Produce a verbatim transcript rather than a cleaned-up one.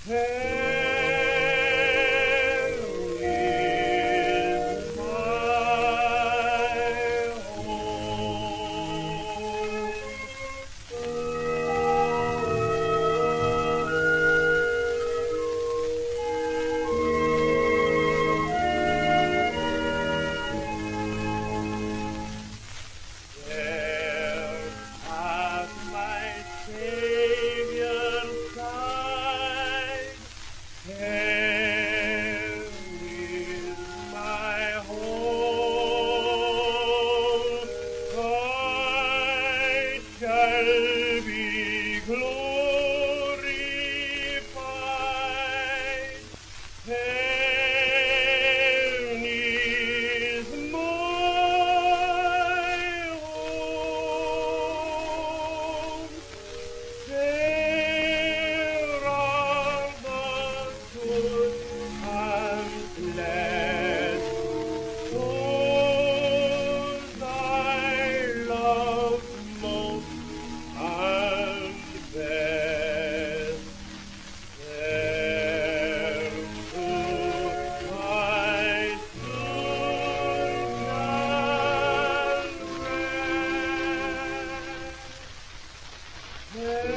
There is my There at my Savior's side, there is my home. I shall be glorified. Heaven is my home. There are the good and blessed, those I love most and best. There too I soon shall rest.